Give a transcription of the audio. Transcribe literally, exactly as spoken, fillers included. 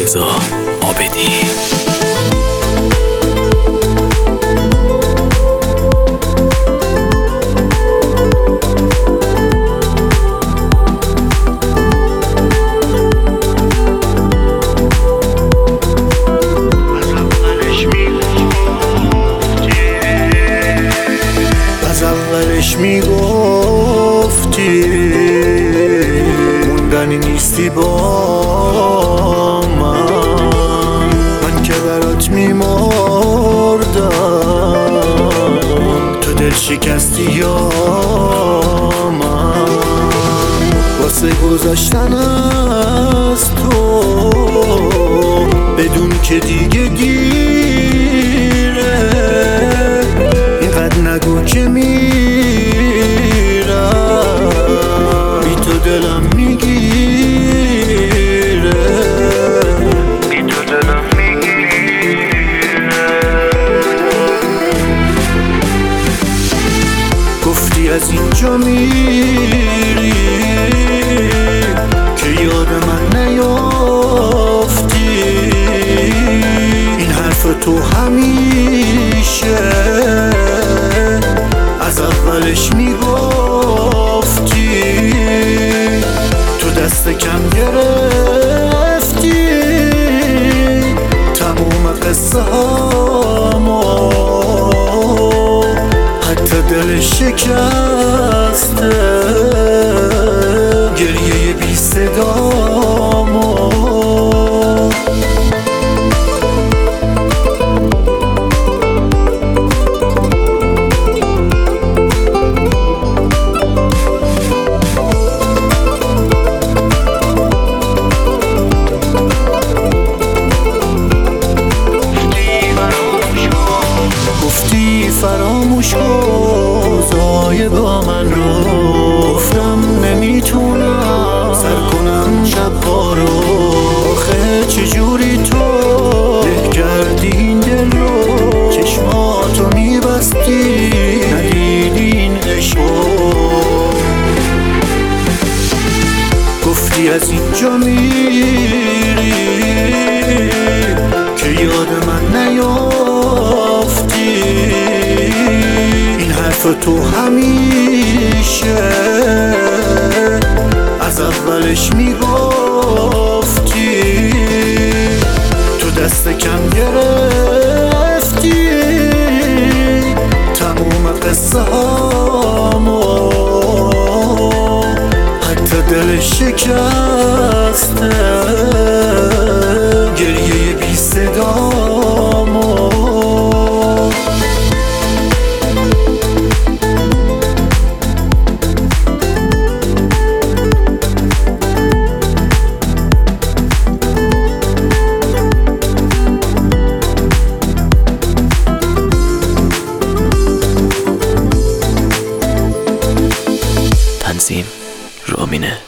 رضا عابدی. اولش میگفتی موندنی نیستی با من، من که برات میمردم تو دل شکستی یا من. واسه گذاشتن از تو بدون که دیگه گیره اینقدر نگو که میرم بی تو دلم میگیره، بی تو دلم میگیره. گفتی از اینجا میری که یاد من نیافتی، این حرف تو همیشه از اولش میگفتی، تو دست کم گرفتی تموم قصه هامو، حتی دل شکسته گریه بی صدامو. فراموش کن زای با من رو، گفتم نمیتونم سر کنم شبها رو. آخه چجوری تو له کردی این دل رو، چشماتو میبستی ندیدی این عشقو. گفتی از اینجا میری که یاد من نیافتی، تو همیشه از اولش میگفتی، تو دست کم گرفتی تموم قصه هامو، حتی دل شکسته گریه بی صدامو. تنظیم رامینه.